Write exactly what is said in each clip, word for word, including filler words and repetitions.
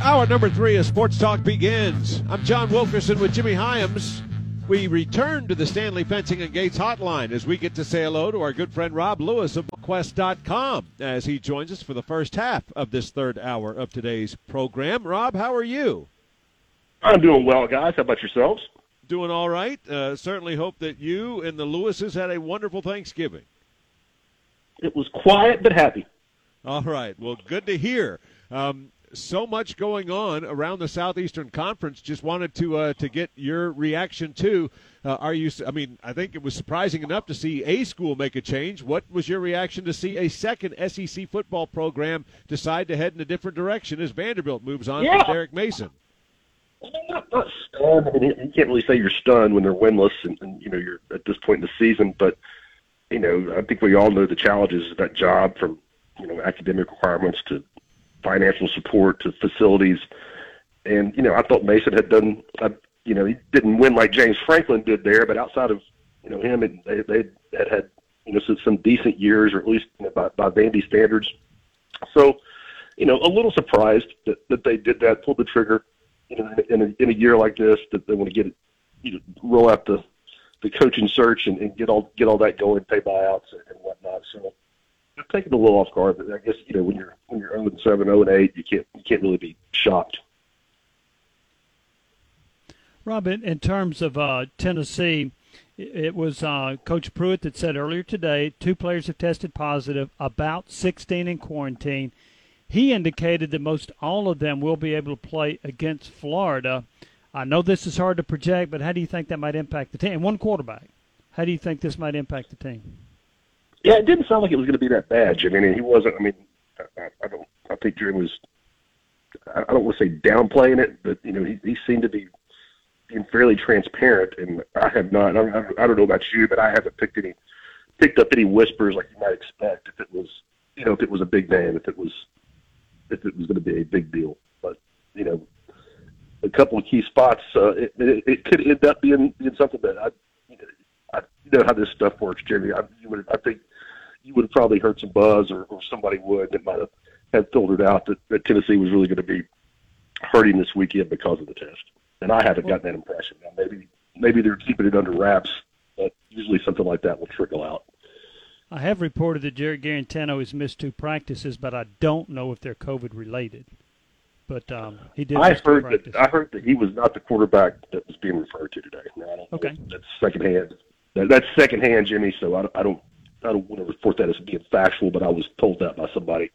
Hour number three of Sports Talk begins. I'm John Wilkerson with Jimmy Hyams. We return to the Stanley Fencing and Gates hotline as we get to say hello to our good friend Rob Lewis of Quest dot com as he joins us for the first half of this third hour of today's program. Rob, how are you? I'm doing well, guys. How about yourselves? Doing all right. Uh, certainly hope that you and the Lewises had a wonderful Thanksgiving. It was quiet but happy. All right. Well, good to hear. Um, so much going on around the Southeastern Conference. Just wanted to uh, to get your reaction to. Uh, are you? I mean, I think it was surprising enough to see a school make a change. What was your reaction to see a second S E C football program decide to head in a different direction as Vanderbilt moves on yeah. from Derek Mason? I mean, not, not stunned. I mean, you can't really say you're stunned when they're winless, and, and you know you're at this point in the season. But you know, I think we all know the challenges of that job, from you know academic requirements to financial support to facilities. And, you know, I thought Mason had done, uh, you know, he didn't win like James Franklin did there, but outside of, you know, him, it, they, they had had, you know, some, some decent years, or at least you know, by, by Vandy standards. So, you know, a little surprised that, that they did that, pulled the trigger, you know, in a, in a year like this, that they want to get it, you know, roll out the, the coaching search and, and get all, get all that going, pay buyouts and, and whatnot. So, I'm taking a little off guard, but I guess you know when you're when you're oh and seven, oh and eight, you can't you can't really be shocked. Rob, in, in terms of uh, Tennessee, it was uh, Coach Pruitt that said earlier today two players have tested positive, about sixteen in quarantine. He indicated that most all of them will be able to play against Florida. I know this is hard to project, but how do you think that might impact the team? And one quarterback, how do you think this might impact the team? Yeah, it didn't sound like it was going to be that bad, Jimmy. I mean, he wasn't. I mean, I, I don't. I think Jim was. I don't want to say downplaying it, but you know, he, he seemed to be being fairly transparent, and I have not. I, I don't know about you, but I haven't picked any, picked up any whispers like you might expect if it was, you know, if it was a big name, if it was, if it was going to be a big deal. But you know, a couple of key spots, uh, it, it, it could end up being, being something that I, you know, I, you know how this stuff works, Jimmy. I, you would, I think. You would have probably heard some buzz, or, or somebody would that might have had filtered out that, that Tennessee was really going to be hurting this weekend because of the test. And I haven't gotten that impression. Now, maybe maybe they're keeping it under wraps, but usually something like that will trickle out. I have reported that Jared Garantano has missed two practices, but I don't know if they're COVID related. But um, he did. I miss heard two that. practices. I heard that he was not the quarterback that was being referred to today. Now, I don't okay, know. That's secondhand. That, that's secondhand, Jimmy. So I don't. I don't I don't want to report that as being factual, but I was told that by somebody.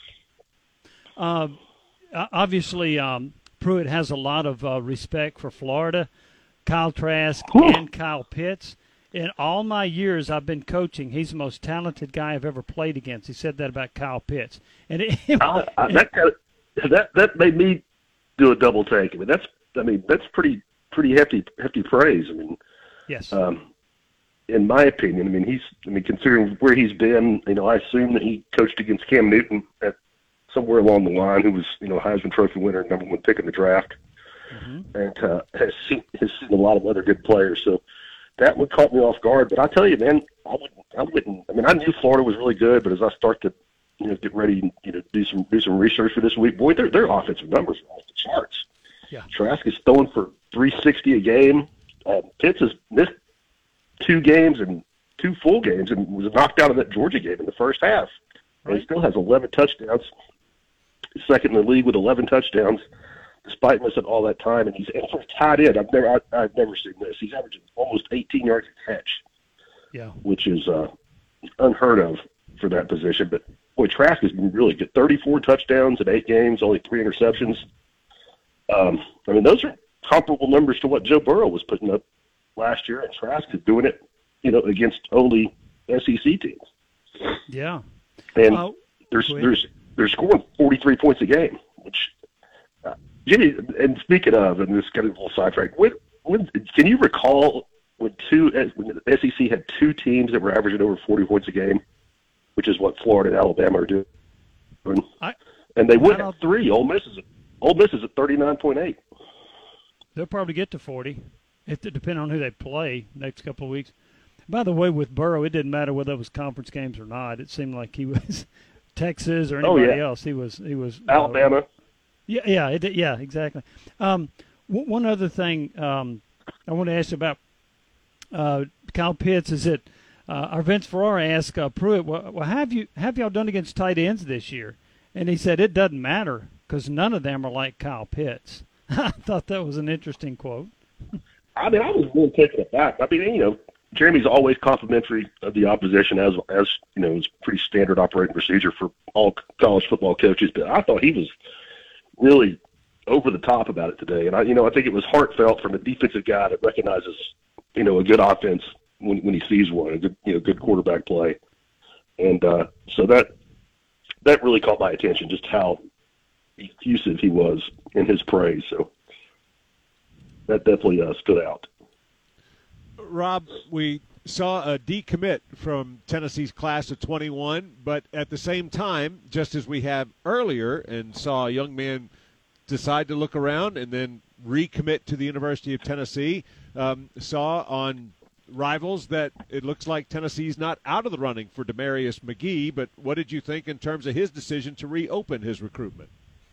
Uh, obviously, um, Pruitt has a lot of uh, respect for Florida, Kyle Trask, Whew. and Kyle Pitts. In all my years I've been coaching, he's the most talented guy I've ever played against. He said that about Kyle Pitts. And it, I, I, that, kind of, that that made me do a double take. I mean, that's I mean that's pretty pretty hefty hefty praise. I mean, yes. Um, in my opinion, I mean, he's, I mean, considering where he's been, you know, I assume that he coached against Cam Newton at somewhere along the line, who was, you know, Heisman Trophy winner, number one pick in the draft, mm-hmm. and uh, has seen has seen a lot of other good players. So that would caught me off guard. But I tell you, man, I wouldn't, I wouldn't. I mean, I knew Florida was really good, but as I start to, you know, get ready, you know, do some do some research for this week, boy, their their offensive numbers are off the charts. Yeah, Trask is throwing for three sixty a game. Uh, Pitts has missed two games and two full games and was knocked out of that Georgia game in the first half. Right. And he still has eleven touchdowns. He's second in the league with eleven touchdowns, despite missing all that time. And he's and for a tight end. I've never, I, I've never seen this. He's averaging almost eighteen yards a catch. Yeah, which is uh, unheard of for that position. But boy, Trask has been really good. thirty-four touchdowns in eight games, only three interceptions. Um, I mean, those are comparable numbers to what Joe Burrow was putting up last year, and Trask is doing it, you know, against only S E C teams. Yeah, and uh, there's there's they're scoring forty-three points a game. Which, uh, Jimmy, and speaking of, and this kind of a little sidetrack, when, when can you recall when two when the S E C had two teams that were averaging over forty points a game, which is what Florida and Alabama are doing, I, and they win at three. Ole Miss is Ole Miss is at thirty-nine point eight. They'll probably get to forty. If it depends on who they play next couple of weeks. By the way, with Burrow, it didn't matter whether it was conference games or not. It seemed like he was Texas or anybody oh, yeah. else. He was he was Alabama. Uh, Yeah, yeah, it, yeah, exactly. Um, w- one other thing um, I want to ask you about uh, Kyle Pitts is that uh, our Vince Ferrara asked uh, Pruitt, well, well, have you have y'all done against tight ends this year? And he said it doesn't matter because none of them are like Kyle Pitts. I thought that was an interesting quote. I mean, I was really taken aback. I mean, you know, Jeremy's always complimentary of the opposition, as as you know, it's pretty standard operating procedure for all college football coaches. But I thought he was really over the top about it today, and I, you know, I think it was heartfelt from a defensive guy that recognizes, you know, a good offense when when he sees one, a good, you know, good quarterback play, and uh, so that that really caught my attention, just how effusive he was in his praise. So that definitely uh, stood out. Rob, we saw a decommit from Tennessee's class of twenty-one, but at the same time, just as we have earlier, and saw a young man decide to look around and then recommit to the University of Tennessee, um, saw on Rivals that it looks like Tennessee's not out of the running for Demarius McGee, but what did you think in terms of his decision to reopen his recruitment?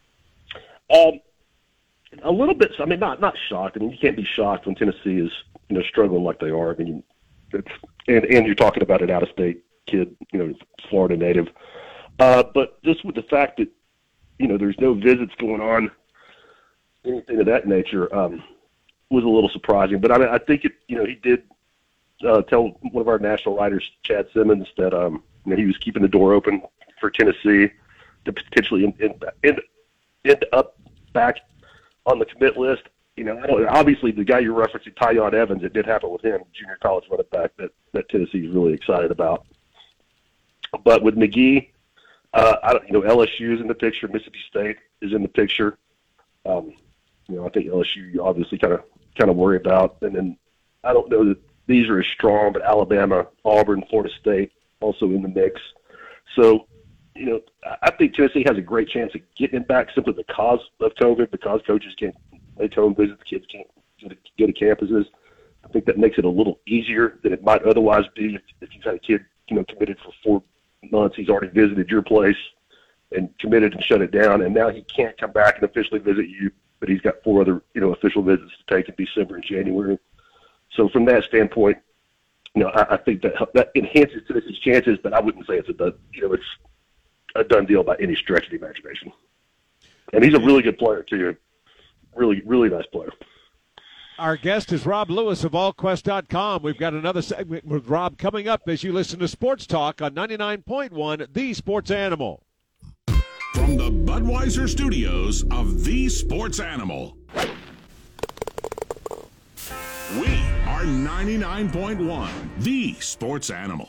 Um, a little bit. I mean, not not shocked. I mean, you can't be shocked when Tennessee is, you know, struggling like they are. I mean, it's, and and you're talking about an out-of-state kid, you know, Florida native. Uh, but just with the fact that, you know, there's no visits going on, anything of that nature, um, was a little surprising. But I mean, I think it, you know, he did uh, tell one of our national writers, Chad Simmons, that um, you know, he was keeping the door open for Tennessee to potentially end, end, end, end up back on the commit list. You know, I don't, obviously the guy you're referencing, Tyon Evans, it did happen with him, junior college running back that, that Tennessee is really excited about. But with McGee, uh, I don't, you know, L S U is in the picture, Mississippi State is in the picture. Um, you know, I think L S U you obviously kind of kind of worry about, and then I don't know that these are as strong, but Alabama, Auburn, Florida State also in the mix. So, you know, I think Tennessee has a great chance of getting back simply because of COVID, because coaches can't make home visits, kids can't go to campuses. I think that makes it a little easier than it might otherwise be if, if you've had a kid, you know, committed for four months. He's already visited your place and committed and shut it down, and now he can't come back and officially visit you, but he's got four other, you know, official visits to take in December and January. So from that standpoint, you know, I, I think that that enhances Tennessee's chances, but I wouldn't say it's a done, you know, it's a done deal by any stretch of the imagination. And he's a really good player too. Really, really nice player. Our guest is Rob Lewis of all quest dot com. We've got another segment with Rob coming up as you listen to Sports Talk on ninety-nine point one, The Sports Animal. From the Budweiser Studios of The Sports Animal, we are ninety-nine point one, The Sports Animal.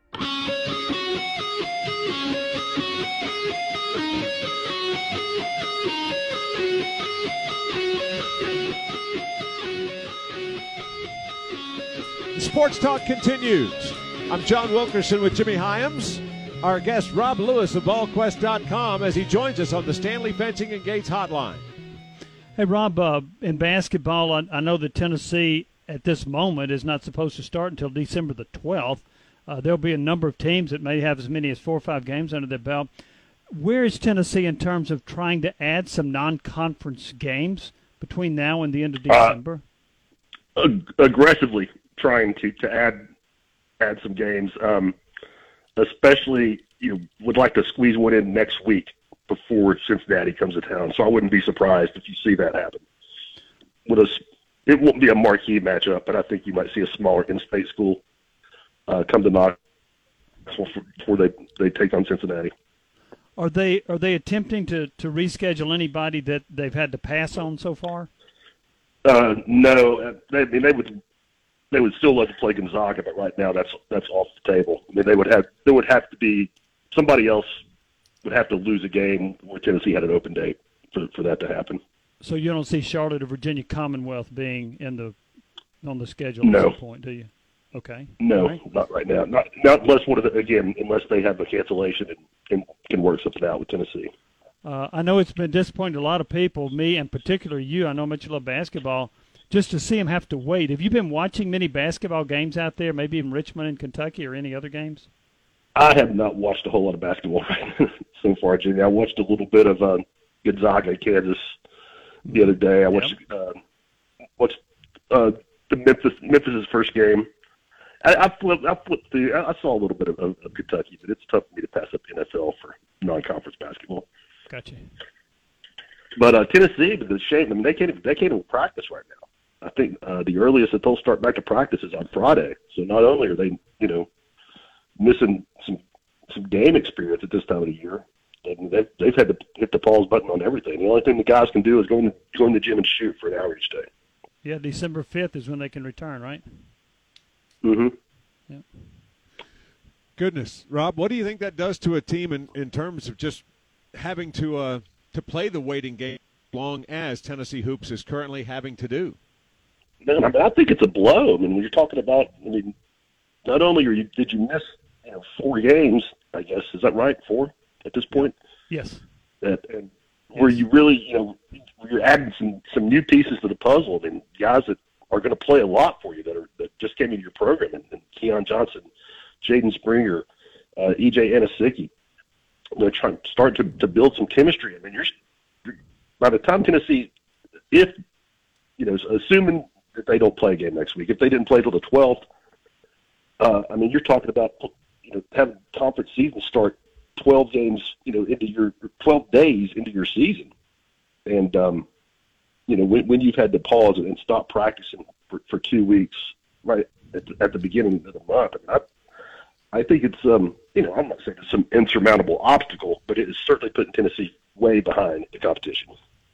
Sports Talk continues. I'm John Wilkerson with Jimmy Hyams. Our guest, Rob Lewis of all quest dot com, as he joins us on the Stanley Fencing and Gates Hotline. Hey, Rob, uh, in basketball, I, I know that Tennessee at this moment is not supposed to start until December the twelfth. Uh, there'll be a number of teams that may have as many as four or five games under their belt. Where is Tennessee in terms of trying to add some non-conference games between now and the end of December? Uh, ag- aggressively trying to, to add add some games, um, especially, you know, would like to squeeze one in next week before Cincinnati comes to town. So I wouldn't be surprised if you see that happen. With a, it won't be a marquee matchup, but I think you might see a smaller in-state school uh, come to knock before they, they take on Cincinnati. Are they are they attempting to, to reschedule anybody that they've had to pass on so far? Uh, no, they, I mean, they would they would still love to play Gonzaga, but right now that's that's off the table. I mean, they would have there would have to be somebody else would have to lose a game where Tennessee had an open date for for that to happen. So you don't see Charlotte or Virginia Commonwealth being in the on the schedule no. at some point, do you? Okay. No, right. not right now. Not not unless one of the, again unless they have a cancellation and, and can work something out with Tennessee. Uh, I know it's been disappointing to a lot of people, me and particularly you. I know how much you love basketball. Just to see them have to wait. Have you been watching many basketball games out there, maybe in Richmond and Kentucky or any other games? I have not watched a whole lot of basketball so far, Jimmy. I watched a little bit of uh, Gonzaga and Kansas the other day. I watched yep. uh, watched uh, the Memphis Memphis's first game. I, I flipped. I flipped through. I, I saw a little bit of, of, of Kentucky, but it's tough for me to pass up N F L for non-conference basketball. Gotcha. But uh, Tennessee, but the shame. I mean, they can't. They can't even practice right now. I think uh, the earliest that they'll start back to practice is on Friday. So not only are they, you know, missing some some game experience at this time of the year, and they've, they've had to hit the pause button on everything. The only thing the guys can do is go in, go in the gym and shoot for an hour each day. Yeah, December fifth is when they can return, right? Mm-hmm. Yeah. Goodness, Rob, what do you think that does to a team in, in terms of just having to uh, to play the waiting game long as Tennessee Hoops is currently having to do? Man, I, mean, I think it's a blow. I mean, when you're talking about, I mean, not only are you did you miss you know four games, I guess is that right? Four at this point. Yes. That and where you really you know you're adding some some new pieces to the puzzle. I mean, guys that are going to play a lot for you that are that just came into your program, and, and Keon Johnson, Jaden Springer, uh, E J Anosicki. They're trying to start to, to build some chemistry. I mean, you're by the time Tennessee, if you know, assuming that they don't play a game next week, if they didn't play till the twelfth, uh, I mean, you're talking about you know having conference season start twelve games, you know, into your twelve days into your season, and um, you know when, when you've had to pause and stop practicing for, for two weeks, right at the, at the beginning of the month. I mean, I, I think it's um, you know, I'm not saying it's some insurmountable obstacle, but it is certainly putting Tennessee way behind the competition.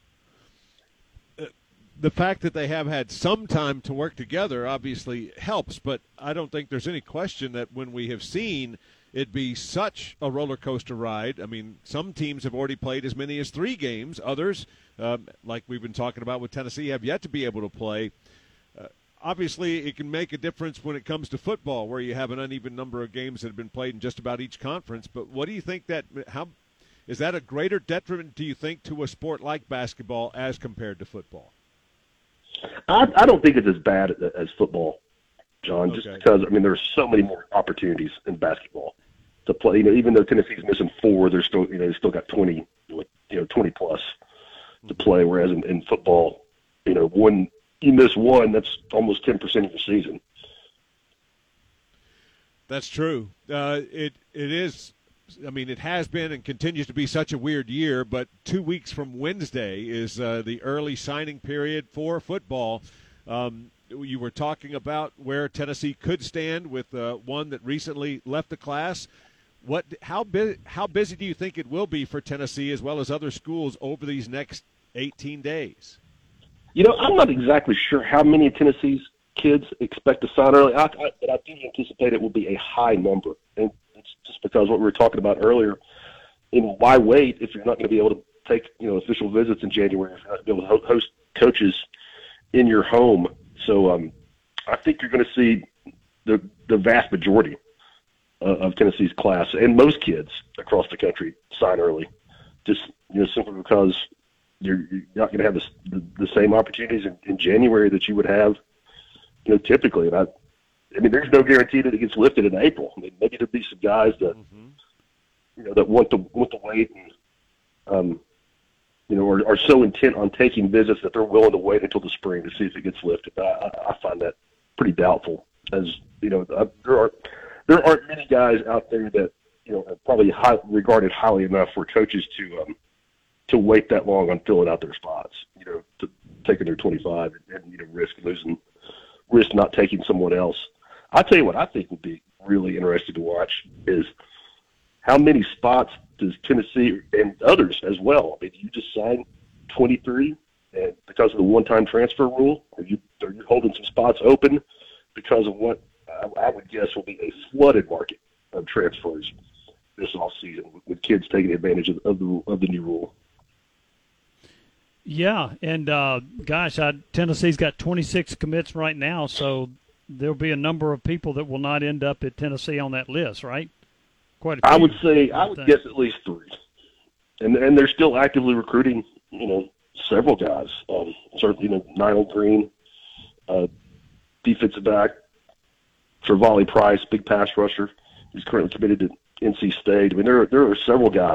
The fact that they have had some time to work together obviously helps, but I don't think there's any question that when we have seen it be such a roller coaster ride, I mean, some teams have already played as many as three games. Others, um, like we've been talking about with Tennessee, have yet to be able to play. Uh, obviously, it can make a difference when it comes to football, where you have an uneven number of games that have been played in just about each conference. But what do you think that – how is that a greater detriment, do you think, to a sport like basketball as compared to football? I, I don't think it's as bad as football, John, just okay. because, I mean, there's so many more opportunities in basketball to play. You know, even though Tennessee's missing four, they're still, you know, they still got twenty, you know, twenty plus to play. Whereas in, in football, you know, one, you miss one, that's almost ten percent of your season. That's true. Uh, it it is. I mean, it has been and continues to be such a weird year, but two weeks from Wednesday is uh, the early signing period for football. Um, you were talking about where Tennessee could stand with uh, one that recently left the class. What, how, bu- how busy do you think it will be for Tennessee as well as other schools over these next eighteen days? You know, I'm not exactly sure how many of Tennessee's kids expect to sign early, I, I, but I do anticipate it will be a high number. And it's just because what we were talking about earlier, you know, why wait if you're not going to be able to take, you know, official visits in January, if you're not going to be able to host coaches in your home. So um, I think you're going to see the the vast majority uh, of Tennessee's class and most kids across the country sign early, just, you know, simply because you're, you're not going to have the, the, the same opportunities in, in January that you would have, you know, typically. And I, I mean, there's no guarantee that it gets lifted in April. I mean, maybe there'll be some guys that, mm-hmm. you know, that want to want to wait and, um, you know, are, are so intent on taking visits that they're willing to wait until the spring to see if it gets lifted. I, I find that pretty doubtful. As you know, there are there aren't many guys out there that, you know, are probably high, regarded highly enough for coaches to um, to wait that long on filling out their spots. You know, to taking their twenty-five and, and you know risk losing, risk not taking someone else. I'll tell you what I think would be really interesting to watch is how many spots does Tennessee and others as well. I mean, you just signed twenty-three, and because of the one-time transfer rule, are you are you holding some spots open because of what I, I would guess will be a flooded market of transfers this off season with kids taking advantage of, of the of the new rule? Yeah, and uh, gosh, I, Tennessee's got twenty-six commits right now, so there'll be a number of people that will not end up at Tennessee on that list, right? Quite a few, I would say I I would guess at least three, and and they're still actively recruiting. You know, several guys. Um, certainly, you know, Niall Green, uh, defensive back, Trevally Price, big pass rusher. He's currently committed to N C State. I mean, there are, there are several guys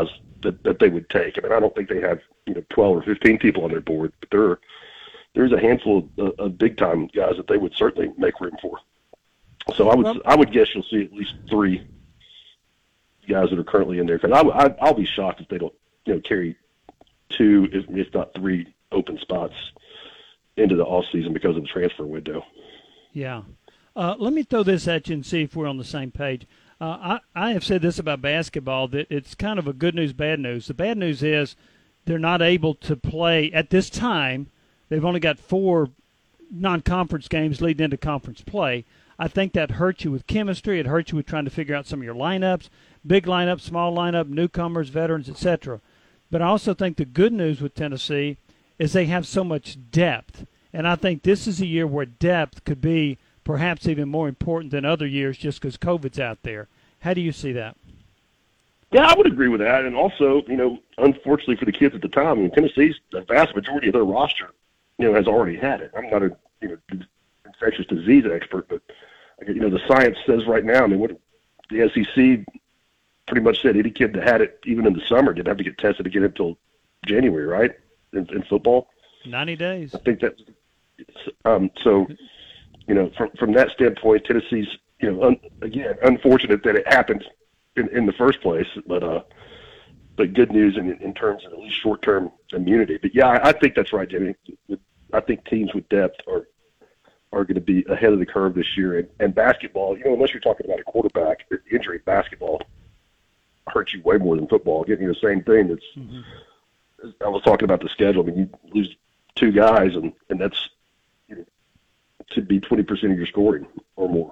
that, that they would take. I mean, I don't think they have, you know, twelve or fifteen people on their board, but there are, there's a handful of, of big time guys that they would certainly make room for. So I would well, I would guess you'll see at least three guys that are currently in there. Because I, I, I'll be shocked if they don't, you know, carry two, if, if not three, open spots into the off season because of the transfer window. Yeah. Uh, let me throw this at you and see if we're on the same page. Uh, I, I have said this about basketball, that it's kind of a good news, bad news. The bad news is they're not able to play at this time. They've only got four non-conference games leading into conference play. I think that hurts you with chemistry. It hurts you with trying to figure out some of your lineups, big lineup, small lineup, newcomers, veterans, et cetera. But I also think the good news with Tennessee is they have so much depth. And I think this is a year where depth could be perhaps even more important than other years just because COVID's out there. How do you see that? Yeah, I would agree with that. And also, you know, unfortunately for the kids at the time, I mean, Tennessee's, the vast majority of their roster, you know, has already had it. I'm not a, you know, infectious disease expert, but, you know, the science says right now, I mean, what the S E C pretty much said, any kid that had it, even in the summer, didn't have to get tested again until January, right, in, in football? ninety days. I think that's um, – so – you know, from from that standpoint, Tennessee's, you know, un, again, unfortunate that it happened in, in the first place, but uh, but good news in in terms of at least short term immunity. But yeah, I, I think that's right, Jimmy. I think teams with depth are are going to be ahead of the curve this year. And, and basketball, you know, unless you're talking about a quarterback injury, basketball hurts you way more than football. Getting you the same thing. It's mm-hmm. I was talking about the schedule. I mean, you lose two guys, and and that's, you know, should be twenty percent of your scoring or more.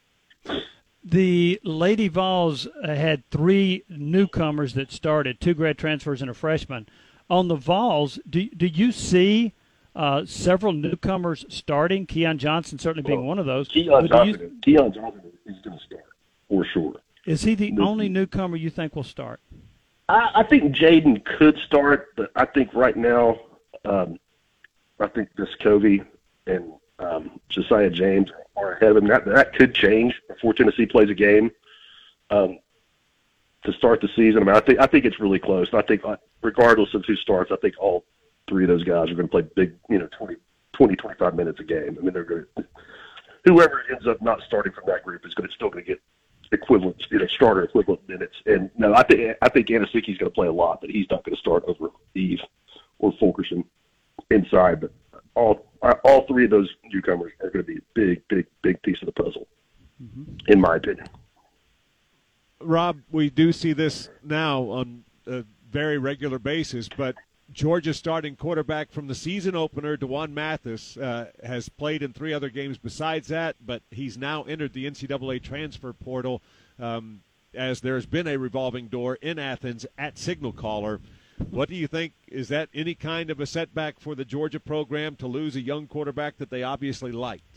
The Lady Vols had three newcomers that started, two grad transfers and a freshman. On the Vols, do, do you see uh, several newcomers starting? Keon Johnson certainly being well, one of those. Keon Johnson, you, Keon Johnson is going to start, for sure. Is he the no, only newcomer you think will start? I, I think Jaden could start, but I think right now, um, I think Vescovi and Um, Josiah James are ahead of him. That, that could change before Tennessee plays a game um, to start the season. I mean, I think I think it's really close. I think regardless of who starts, I think all three of those guys are going to play big, you know, twenty, twenty, twenty-five minutes a game. I mean, they're going to – whoever ends up not starting from that group is going to still going to get equivalent, you know, starter equivalent minutes. And no, I think I think Anasicki's going to play a lot, but he's not going to start over Eve or Fulkerson inside. But all all three of those newcomers are going to be a big, big, big piece of the puzzle, mm-hmm. in my opinion. Rob, we do see this now on a very regular basis, but Georgia's starting quarterback from the season opener, DeJuan Mathis, uh, has played in three other games besides that, but he's now entered the N C double A transfer portal um, as there's been a revolving door in Athens at Signal Caller. What do you think? Is that any kind of a setback for the Georgia program to lose a young quarterback that they obviously liked?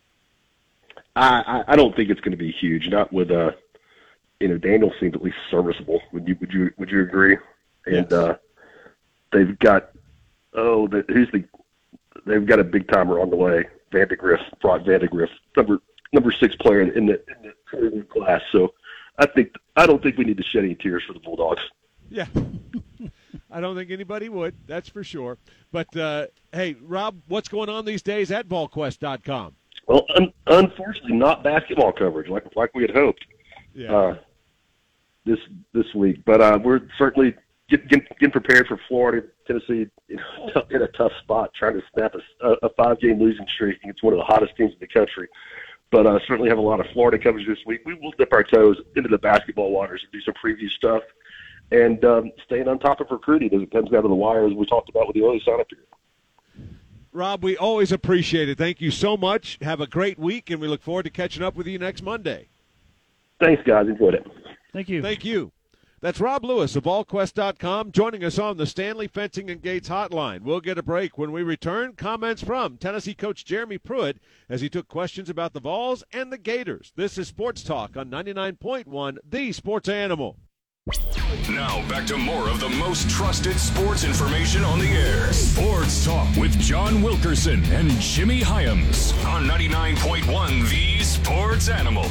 I, I don't think it's going to be huge. Not with uh, you know, Daniel seemed at least serviceable. Would you would you would you agree? And yes. uh, they've got oh, the, who's the? They've got a big timer on the way. Vandegrift, Brock Vandegrift, number number six player in the in the class. So I think I don't think we need to shed any tears for the Bulldogs. Yeah. I don't think anybody would, that's for sure. But, uh, hey, Rob, what's going on these days at vol quest dot com? Well, un- unfortunately, not basketball coverage like like we had hoped yeah. uh, this this week. But uh, we're certainly get, get, getting prepared for Florida, Tennessee, you know, in a tough spot, trying to snap a, a five-game losing streak. It's one of the hottest teams in the country. But uh, certainly have a lot of Florida coverage this week. We will dip our toes into the basketball waters and do some preview stuff. And um, staying on top of recruiting as it comes down to the wire, as we talked about with the early sign-up period. Rob, we always appreciate it. Thank you so much. Have a great week, and we look forward to catching up with you next Monday. Thanks, guys. Enjoyed it. Thank you. Thank you. That's Rob Lewis of vol quest dot com joining us on the Stanley Fencing and Gates hotline. We'll get a break. When we return, comments from Tennessee coach Jeremy Pruitt as he took questions about the Vols and the Gators. This is Sports Talk on ninety-nine point one, The Sports Animal. Now back to more of the most trusted sports information on the air. Sports Talk with John Wilkerson and Jimmy Hyams on ninety-nine point one The Sports Animal.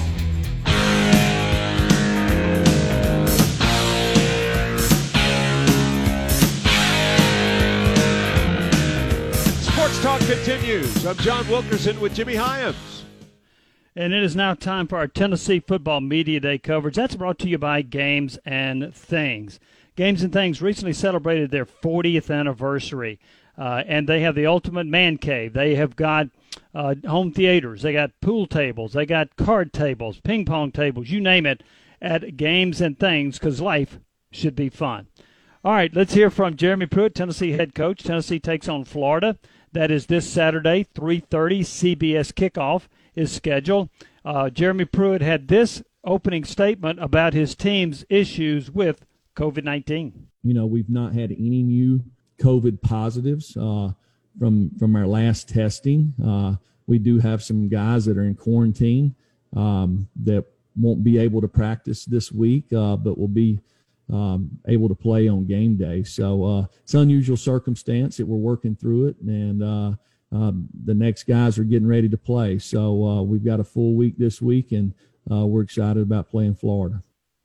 continues. I'm John Wilkerson with Jimmy Hyams. And it is now time for our Tennessee Football Media Day coverage. That's brought to you by Games and Things. Games and Things recently celebrated their fortieth anniversary, uh, and they have the ultimate man cave. They have got uh, home theaters. They got pool tables. They got card tables, ping pong tables, you name it, at Games and Things, because life should be fun. All right, let's hear from Jeremy Pruitt, Tennessee head coach. Tennessee takes on Florida. That is this Saturday, three thirty, C B S kickoff is scheduled. Uh, Jeremy Pruitt had this opening statement about his team's issues with COVID nineteen. You know, we've not had any new COVID positives uh, from from our last testing. Uh, we do have some guys that are in quarantine um, that won't be able to practice this week, uh, but will be um, able to play on game day. So uh, it's an unusual circumstance that we're working through it, and uh, Um, the next guys are getting ready to play. So uh, we've got a full week this week, and uh, we're excited about playing Florida.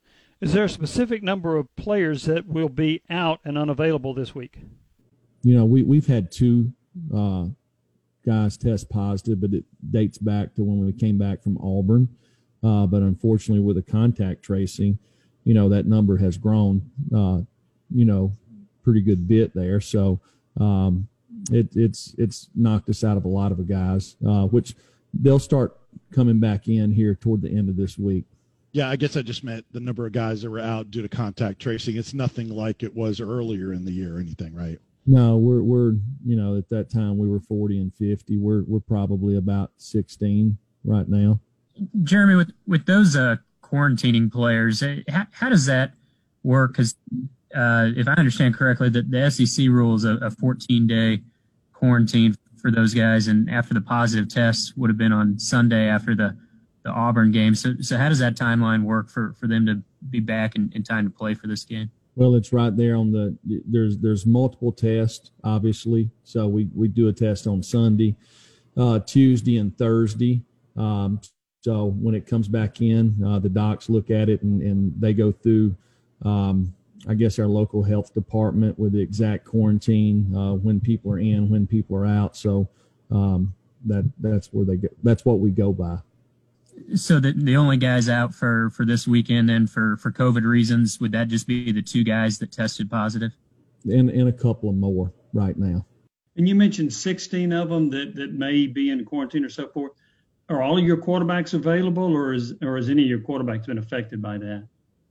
Is there a specific number of players that will be out and unavailable this week? You know, we, we've had two uh, guys test positive, but it dates back to when we came back from Auburn. Uh, but unfortunately, with the contact tracing, you know, that number has grown, uh, you know, pretty good bit there. So, um, It, it's it's knocked us out of a lot of the guys, uh, which they'll start coming back in here toward the end of this week. Yeah, I guess I just meant the number of guys that were out due to contact tracing. It's nothing like it was earlier in the year or anything, right? No, we're we're you know at that time we were forty and fifty. We're we're probably about sixteen right now. Jeremy, with with those uh, quarantining players, how, how does that work? Because uh, if I understand correctly, the, the S E C rule is a fourteen-day quarantine for those guys, and after the positive tests would have been on Sunday after the, the Auburn game. So, so how does that timeline work for, for them to be back in, in time to play for this game? Well, it's right there on the – there's there's multiple tests, obviously. So we, we do a test on Sunday, uh, Tuesday, and Thursday. Um, so when it comes back in, uh, the docs look at it, and, and they go through, um, I guess, our local health department with the exact quarantine, uh, when people are in, when people are out. So um, that that's where they go. That's what we go by. So the, the only guys out for, for this weekend and for, for COVID reasons, would that just be the two guys that tested positive? And, and a couple of more right now. And you mentioned sixteen of them that, that may be in quarantine or so forth. Are all of your quarterbacks available, or is or has any of your quarterbacks been affected by that?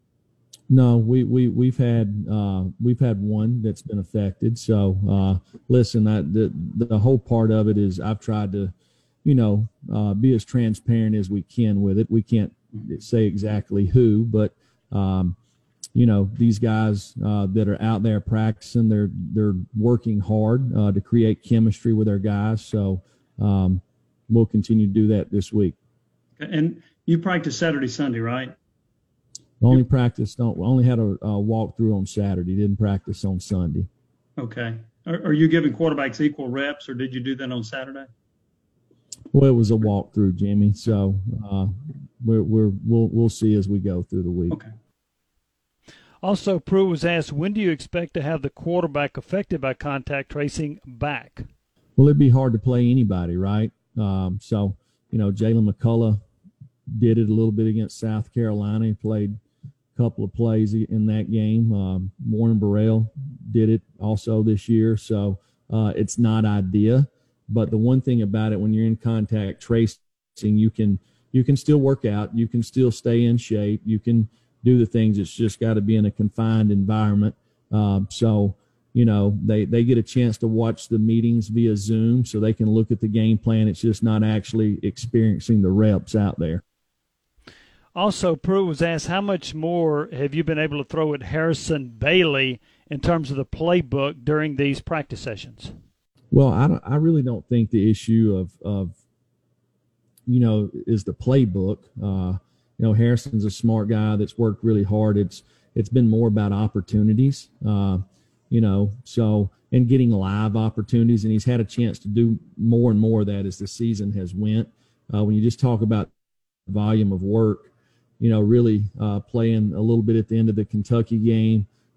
No, we, we, we've had uh, we've had one that's been affected. So, uh, listen, I, the, the whole part of it is I've tried to, you know, uh, be as transparent as we can with it. We can't say exactly who, but, um, you know, these guys uh, that are out there practicing, they're they're working hard uh, to create chemistry with their guys. So um, we'll continue to do that this week. And you practice Saturday, Sunday, right? Only practiced on, only had a, a walkthrough on Saturday. Didn't practice on Sunday. Okay. Are, are you giving quarterbacks equal reps, or did you do that on Saturday? Well, it was a walkthrough, Jimmy. So uh, we're we're we'll we'll see as we go through the week. Okay. Also, Pruitt was asked, when do you expect to have the quarterback affected by contact tracing back? Well, it'd be hard to play anybody, right? Um, so, you know, Jalen McCullough did it a little bit against South Carolina. He played a couple of plays in that game. Um, Warren Burrell did it also this year. So uh, it's not ideal. But the one thing about it, when you're in contact tracing, you can you can still work out. You can still stay in shape. You can do the things. It's just got to be in a confined environment. Um, so, you know, they, they get a chance to watch the meetings via Zoom so they can look at the game plan. It's just not actually experiencing the reps out there. Also, Pruitt was asked, how much more have you been able to throw at Harrison Bailey in terms of the playbook during these practice sessions? Well, I, don't, I really don't think the issue of, of, you know, is the playbook. Uh, You know, Harrison's a smart guy that's worked really hard. It's it's been more about opportunities, uh, you know, so and getting live opportunities, and he's had a chance to do more and more of that as the season has went. Uh, when you just talk about volume of work, you know, really uh, playing a little bit at the end of the Kentucky game,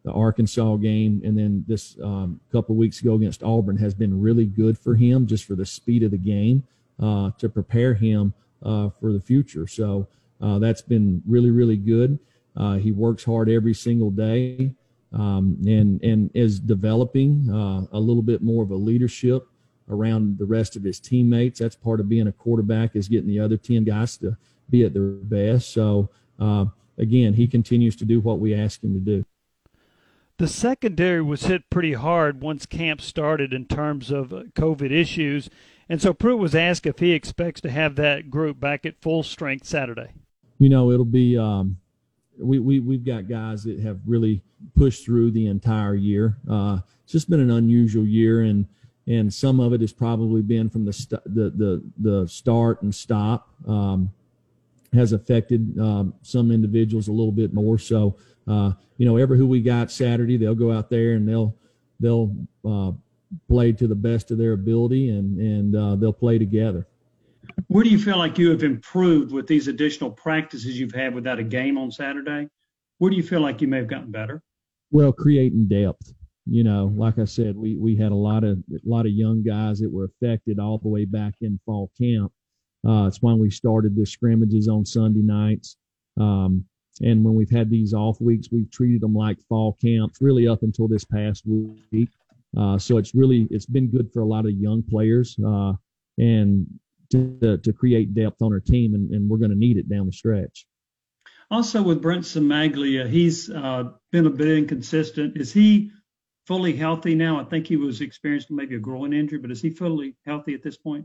the Arkansas game, and then this um, couple of weeks ago against Auburn has been really good for him, just for the speed of the game uh, to prepare him uh, for the future. So uh, that's been really, really good. Uh, he works hard every single day um, and, and is developing uh, a little bit more of a leadership around the rest of his teammates. That's part of being a quarterback, is getting the other ten guys to be at their best. So, uh, again, he continues to do what we ask him to do. The secondary was hit pretty hard once camp started in terms of COVID issues, and so Pruitt was asked if he expects to have that group back at full strength Saturday. You know, it'll be um, we, we, we've got guys that have really pushed through the entire year. Uh, it's just been an unusual year, and and some of it has probably been from the st- the, the the start and stop um, has affected um, some individuals a little bit more. So, uh, you know, ever who we got Saturday, they'll go out there and they'll they'll uh, play to the best of their ability, and and uh, they'll play together. Where do you feel like you have improved with these additional practices you've had without a game on Saturday? Where do you feel like you may have gotten better? Well, creating depth. You know, like I said, we, we had a lot of a lot of young guys that were affected all the way back in fall camp. Uh, it's when we started the scrimmages on Sunday nights. Um, and when we've had these off weeks, we've treated them like fall camps, really up until this past week. Uh, so it's really it's been good for a lot of young players uh, and to, to create depth on our team, and, and we're going to need it down the stretch. Also, with Brent Cimaglia, he's uh, been a bit inconsistent. Is he fully healthy now? I think he was experiencing maybe a groin injury, but is he fully healthy at this point?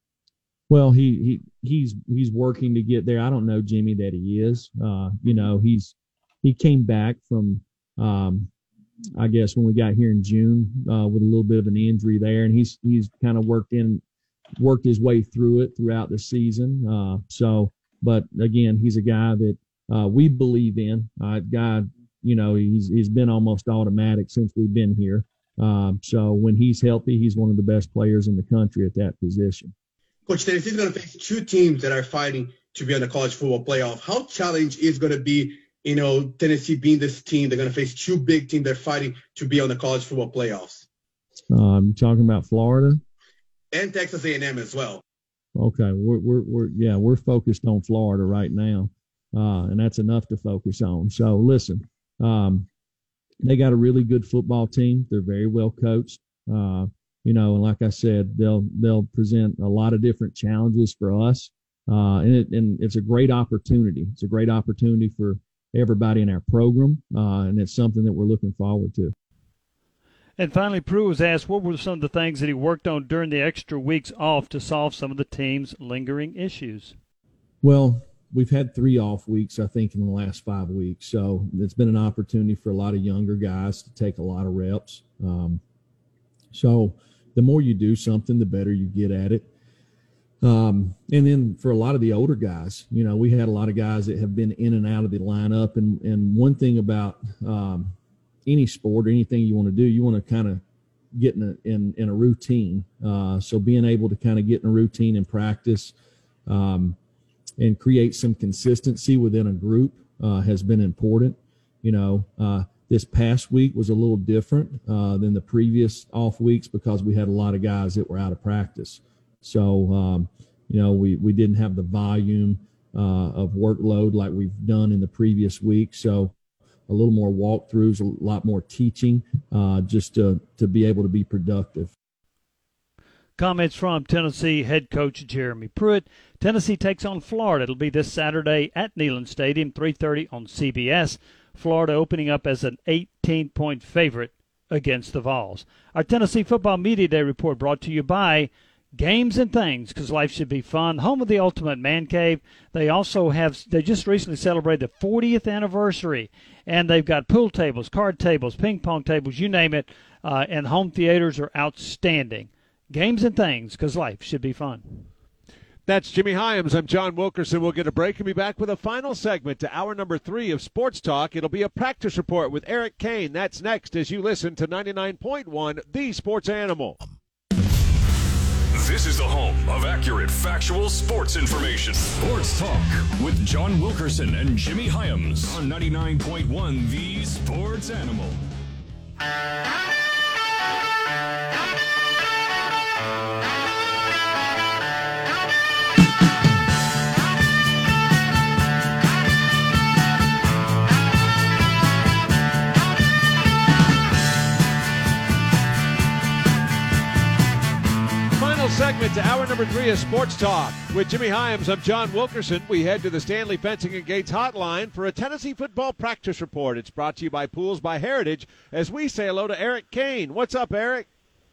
Well, he, he he's he's working to get there. I don't know, Jimmy, that he is. Uh, you know, he's he came back from um, I guess when we got here in June uh, with a little bit of an injury there, and he's he's kind of worked in worked his way through it throughout the season. Uh, so, but again, he's a guy that uh, we believe in. Uh, guy. You know, he's he's been almost automatic since we've been here. Um, so when he's healthy, he's one of the best players in the country at that position. Coach, Tennessee's going to face two teams that are fighting to be on the college football playoff. How challenging is going to be, you know, Tennessee being this team? They're going to face two big teams that are fighting to be on the college football playoffs. Um, talking about Florida and Texas A and M as well. Okay, we're we're we're yeah we're focused on Florida right now, uh, and that's enough to focus on. So listen. Um, they got a really good football team. They're very well coached. Uh, you know, and like I said, they'll they'll present a lot of different challenges for us, uh, and it, and it's a great opportunity. It's a great opportunity for everybody in our program, uh, and it's something that we're looking forward to. And finally, Pruitt was asked what were some of the things that he worked on during the extra weeks off to solve some of the team's lingering issues. Well, we've had three off weeks, I think, in the last five weeks. So it's been an opportunity for a lot of younger guys to take a lot of reps. Um, so the more you do something, the better you get at it. Um, and then for a lot of the older guys, you know, we had a lot of guys that have been in and out of the lineup. And, and one thing about um, any sport or anything you want to do, you want to kind of get in a, in, in a routine. Uh, so being able to kind of get in a routine and practice, um, and create some consistency within a group uh, has been important. You know, uh, this past week was a little different uh, than the previous off weeks because we had a lot of guys that were out of practice. So, um, you know, we, we didn't have the volume uh, of workload like we've done in the previous week. So a little more walkthroughs, a lot more teaching uh, just to, to be able to be productive. Comments from Tennessee head coach Jeremy Pruitt. Tennessee takes on Florida. It'll be this Saturday at Neyland Stadium, three thirty on C B S. Florida opening up as an eighteen-point favorite against the Vols. Our Tennessee Football Media Day report brought to you by Games and Things, because life should be fun. Home of the Ultimate Man Cave. They also have, they just recently celebrated the fortieth anniversary, and they've got pool tables, card tables, ping pong tables, you name it, uh, and home theaters are outstanding. Games and Things, because life should be fun. That's Jimmy Hyams. I'm John Wilkerson. We'll get a break and be back with a final segment to hour number three of Sports Talk. It'll be a practice report with Eric Kane. That's next as you listen to ninety-nine point one, The Sports Animal. This is the home of accurate, factual sports information. Sports Talk with John Wilkerson and Jimmy Hyams on ninety-nine point one The Sports Animal. Segment to hour number three of Sports Talk. With Jimmy Hyams, I'm John Wilkerson. We head to the Stanley Fencing and Gates hotline for a Tennessee football practice report. It's brought to you by Pools by Heritage as we say hello to Eric Kane. What's up, Eric?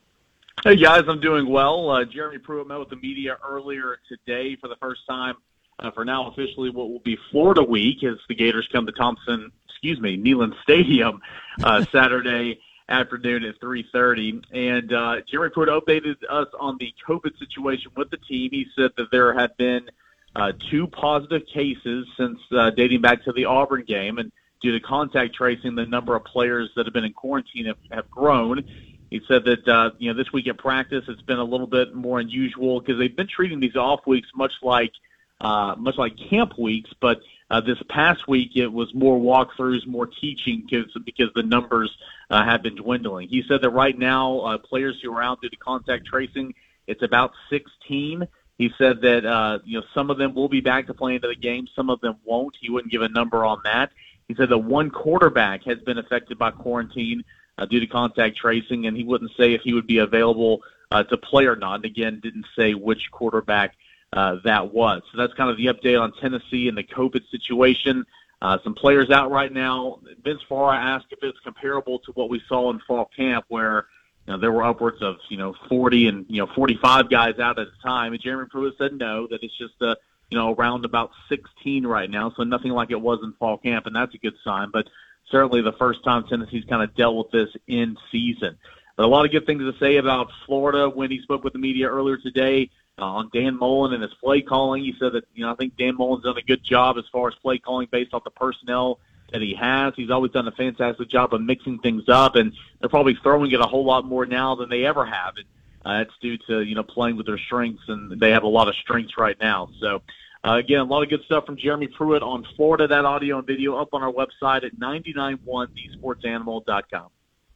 Hey, guys, I'm doing well. Uh, Jeremy Pruitt met with the media earlier today for the first time uh, for now officially what will be Florida Week as the Gators come to Thompson, excuse me, Neyland Stadium uh, Saturday afternoon at three thirty. And uh, Jeremy Pruitt updated us on the COVID situation with the team. He said that there had been uh, two positive cases since uh, dating back to the Auburn game. And due to contact tracing, the number of players that have been in quarantine have, have grown. He said that, uh, you know, this week at practice, it's been a little bit more unusual because they've been treating these off weeks much like uh, much like camp weeks, but Uh, this past week, it was more walkthroughs, more teaching because because the numbers uh, have been dwindling. He said that right now, uh, players who are out due to contact tracing, it's about sixteen. He said that uh, you know some of them will be back to play into the game, some of them won't. He wouldn't give a number on that. He said that one quarterback has been affected by quarantine uh, due to contact tracing, and he wouldn't say if he would be available uh, to play or not. And again, didn't say which quarterback Uh, that was. So that's kind of the update on Tennessee and the COVID situation. Uh, some players out right now. Vince Farr asked if it's comparable to what we saw in fall camp where you know, there were upwards of, you know, forty and, you know, forty-five guys out at a time. And Jeremy Pruitt said no, that it's just, uh, you know, around about sixteen right now. So nothing like it was in fall camp, and that's a good sign. But certainly the first time Tennessee's kind of dealt with this in season. But a lot of good things to say about Florida when he spoke with the media earlier today. Uh, on Dan Mullen and his play calling, he said that, you know, I think Dan Mullen's done a good job as far as play calling based off the personnel that he has. He's always done a fantastic job of mixing things up, and they're probably throwing it a whole lot more now than they ever have. And uh, that's due to, you know, playing with their strengths, and they have a lot of strengths right now. So, uh, again, a lot of good stuff from Jeremy Pruitt on Florida. That audio and video up on our website at nine nine one the sports animal dot com.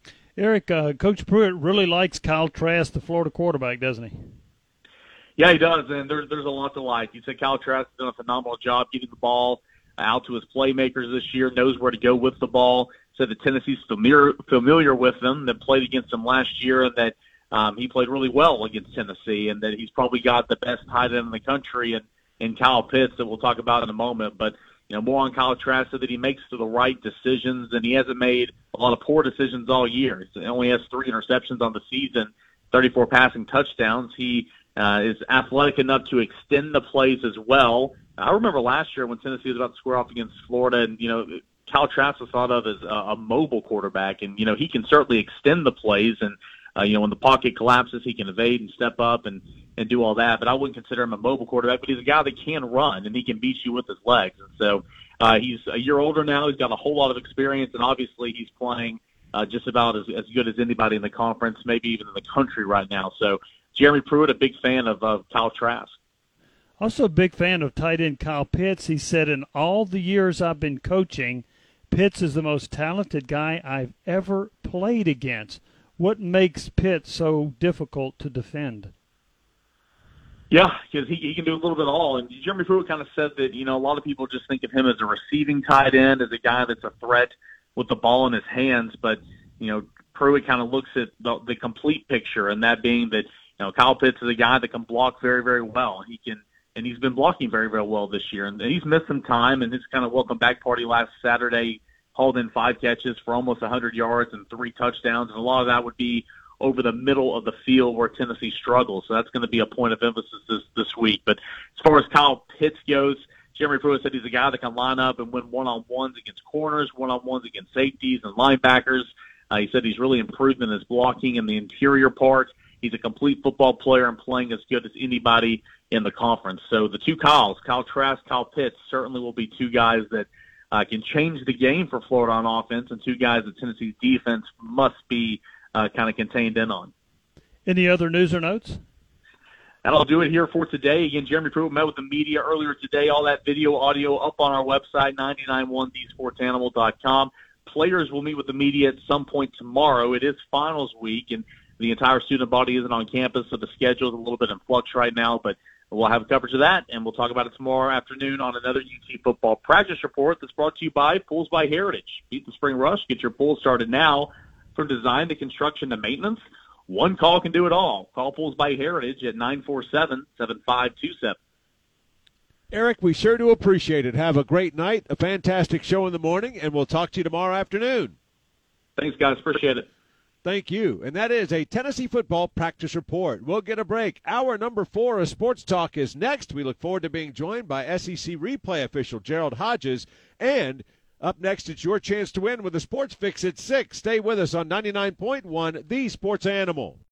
Eric, uh, Coach Pruitt really likes Kyle Trask, the Florida quarterback, doesn't he? Yeah, he does, and there's there's a lot to like. He said Kyle Trask has done a phenomenal job getting the ball out to his playmakers this year, knows where to go with the ball. Said that Tennessee's familiar familiar with them, that played against him last year, and that um, he played really well against Tennessee, and that he's probably got the best tight end in the country, and, and Kyle Pitts that we'll talk about in a moment. But you know, more on Kyle Trask, so that he makes the right decisions, and he hasn't made a lot of poor decisions all year. He only has three interceptions on the season, thirty-four passing touchdowns. He Uh, is athletic enough to extend the plays as well. I remember last year when Tennessee was about to square off against Florida, and, you know, Kyle Trask was thought of as a, a mobile quarterback, and, you know, he can certainly extend the plays, and, uh, you know, when the pocket collapses, he can evade and step up and, and do all that, but I wouldn't consider him a mobile quarterback, but he's a guy that can run, and he can beat you with his legs, and so uh, he's a year older now. He's got a whole lot of experience, and obviously he's playing uh, just about as, as good as anybody in the conference, maybe even in the country right now, so Jeremy Pruitt, a big fan of, of Kyle Trask. Also a big fan of tight end Kyle Pitts. He said, in all the years I've been coaching, Pitts is the most talented guy I've ever played against. What makes Pitts so difficult to defend? Yeah, because he, he can do a little bit of all. And Jeremy Pruitt kind of said that, you know, a lot of people just think of him as a receiving tight end, as a guy that's a threat with the ball in his hands. But, you know, Pruitt kind of looks at the, the complete picture, and that being that, you know, Kyle Pitts is a guy that can block very, very well. He can, and he's been blocking very, very well this year. And he's missed some time, and his kind of welcome back party last Saturday hauled in five catches for almost one hundred yards and three touchdowns, and a lot of that would be over the middle of the field where Tennessee struggles. So that's going to be a point of emphasis this, this week. But as far as Kyle Pitts goes, Jeremy Pruitt said he's a guy that can line up and win one-on-ones against corners, one-on-ones against safeties and linebackers. Uh, he said he's really improved in his blocking in the interior part. He's a complete football player and playing as good as anybody in the conference. So the two Kyles, Kyle Trask, Kyle Pitts, certainly will be two guys that uh, can change the game for Florida on offense, and two guys that Tennessee's defense must be uh, kind of contained in on. Any other news or notes? that'll do it here for today. Again, Jeremy Pruitt met with the media earlier today. All that video, audio up on our website, nine nine one the sports animal dot com. Players will meet with the media at some point tomorrow. It is finals week, and the entire student body isn't on campus, so the schedule is a little bit in flux right now, but we'll have coverage of that, and we'll talk about it tomorrow afternoon on another U T football practice report that's brought to you by Pools by Heritage. Beat the spring rush. Get your pool started now. From design to construction to maintenance, one call can do it all. Call Pools by Heritage at nine four seven, seven five two seven. Eric, we sure do appreciate it. Have a great night, a fantastic show in the morning, and we'll talk to you tomorrow afternoon. Thanks, guys. Appreciate it. Thank you. And that is a Tennessee football practice report. We'll get a break. Hour number four of Sports Talk is next. We look forward to being joined by S E C replay official Gerald Hodges. And up next, it's your chance to win with the Sports Fix at six. Stay with us on ninety-nine point one, The Sports Animal.